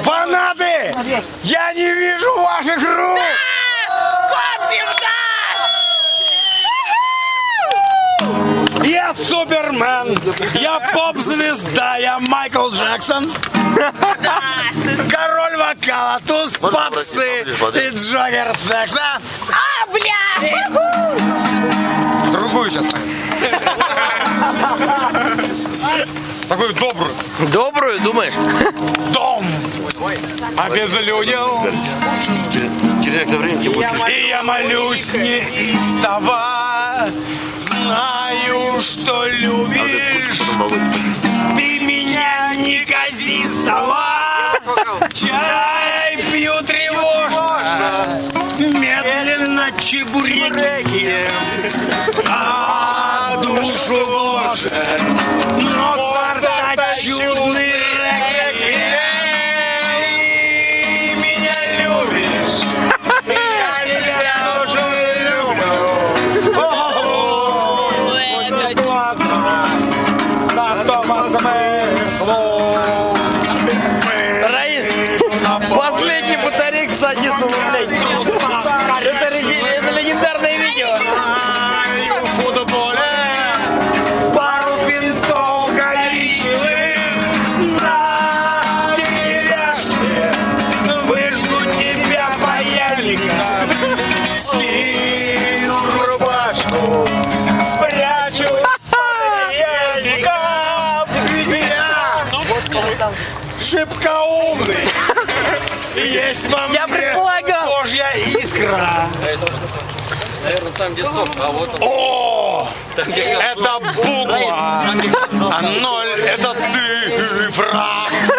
Фанаты! Я не вижу ваших рук! Я Супермен! Я поп-звезда! Я Майкл Джексон! Король вокала, туз попсы и Джокер секса! Бля! Другую сейчас. Такую добрую. Добрую, думаешь? Дом обезлюдил. И я молюсь неистово. Знаю, что любишь. Ты меня неказистово. Чай пью тревожно. Медленно чебуреки. А душу ложет. Но царство чудный рекет. Меня любишь. Я тебя тоже люблю. Это ладно. Знакомо смыслу. Раис, последний батарейка садится в блядь. Это легендарное видео. В футболе пару финтов коричневых на деревяшке. Выжгу тебя паяльником, скину в рубашку, спрячу с паяльником. Я шибко умный. Есть во Я мне предполагал. Божья искра. Наверное, там, где сок, а вот он. О, Там, где это буква, а 0 это цифра.